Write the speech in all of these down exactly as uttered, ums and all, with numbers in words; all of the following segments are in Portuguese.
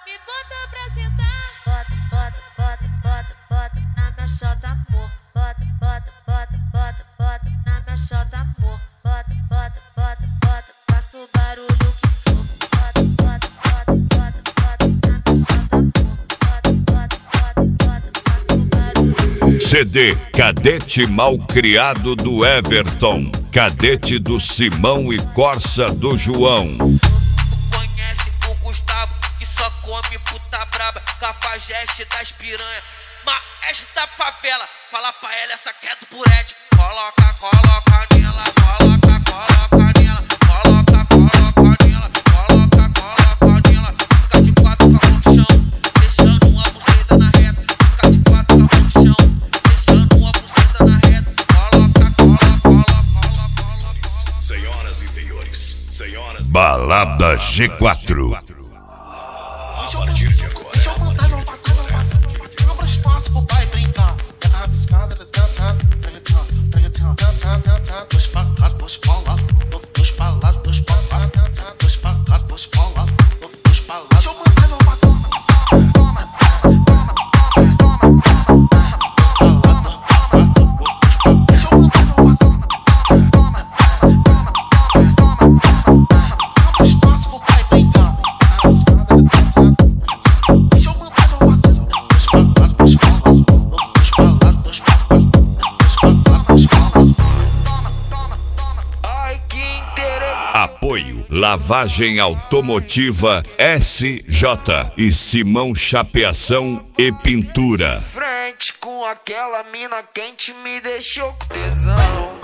Me bota pra sentar. Bota, bota, bota, bota, bota na minha chota, amor. Bota, bota, bota, bota, bota na minha chota, amor. Bota, bota, bota, bota, faça o barulho que for. Bota, bota, bota, bota, bota na minha chota, amor. Bota, bota, bota, bota, faça o barulho. C D Cadete Malcriado do Everton, Cadete do Simão e Corsa do João. Conhece o Gustavo, que só come puta braba, cafajeste das piranha, maestro da favela. Fala pra ela, essa que é do Purete. Coloca, coloca nela, coloca, coloca nela, coloca, coloca nela, coloca, coloca nela. Fica de quatro com a mão no chão, deixando uma buceta na reta. Fica de quatro com a mão no chão, deixando uma buceta na reta. Coloca, coloca, coloca, coloca. Senhoras e senhores, senhoras. Balada G quatro. A partir de agora. Deixa eu contar, não passar, não passar, não passar. Abra espaço pro pai brincar. É na piscada, cantando, reggaeton, reggaeton, cantando, cantando. Dois pra cá, dois pra lá, dois pra lá, dois pra cá, cantando. Dois pra cá, dois pra lá, dois pra lá. Deixa eu contar, não passar. Toma, toma, toma, toma, toma. Deixa eu contar, não passar. Toma, toma, toma, toma. Abra espaço pro pai brincar. É na piscada, cantando. Deixa eu mandar não passar. Dois pra lá, dois pra lá, dois pra lá, dois pra lá, dois pra lá, dois pra lá. Toma, toma, toma. Ai, que interessante. Apoio Lavagem Automotiva S J e Simão Chapeação e Pintura. Frente com aquela mina quente me deixou com tesão.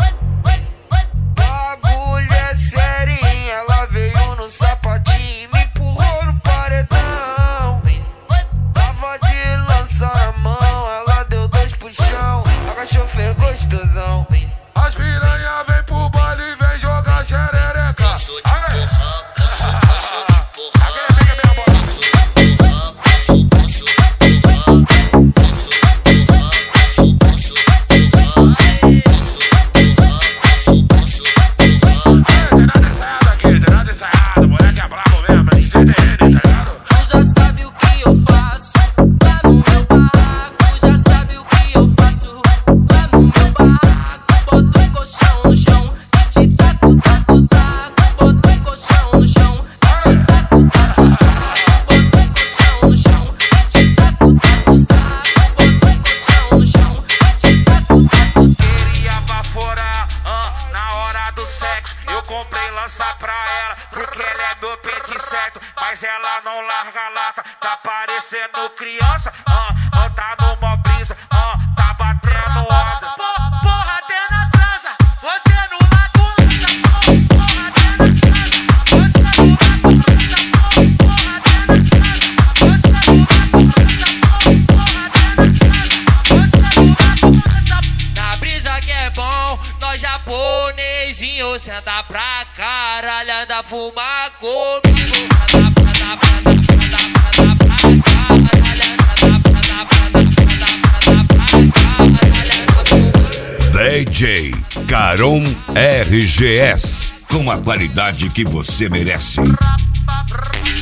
Bagulho é serinha, ela veio no sapatinho e me empurrou no paredão. Tava de lança na mão, ela deu dois puxão, agachou, fez gostosão. As piranha vem pro baile e vem jogar xerereca. Posso te empurrar, posso, posso te empurrar. Aquele fica minha bola. Posso te empurrar, posso, posso te empurrar. Posso te empurrar, posso, posso te empurrar. Posso te empurrar, posso, posso te empurrar. Tem nada ensaiado aqui, tem nada ensaiado. Moleque é brabo mesmo, a gente tem D N, tá ligado? Tu já sabe o que eu faço lá no meu barraco. Já sabe o que eu faço lá no meu barraco. Bota o colchão no chão e te taco, taco o saco. Bota o colchão no chão e te taco, taco o saco. Bota o colchão no chão e te taco, taco o saco. Bota o colchão no chão e te taco, taco o saco. Queria baforar, ah, na hora do sexo. Eu comprei lança pra ela, porque ela é meu pente certo. Mas ela não larga a lata, tá parecendo criança. Ah, não tá numa brisa, ah, tá batendo onda. Porra, até na trança, você não larga o lança. Porra, até na trança, você não larga o lança. Porra, até na trança, você não larga o lança. Porra, até na trança, você não larga o lança. Na brisa que é bom, nós japonesinho senta pra caralho, anda fumar comigo. Anda pra, anda pra, anda pra, anda pra, anda pra caralho, anda pra, anda pra, anda pra, anda pra caralho. D J Caron R G S, com a qualidade que você merece. Anda pra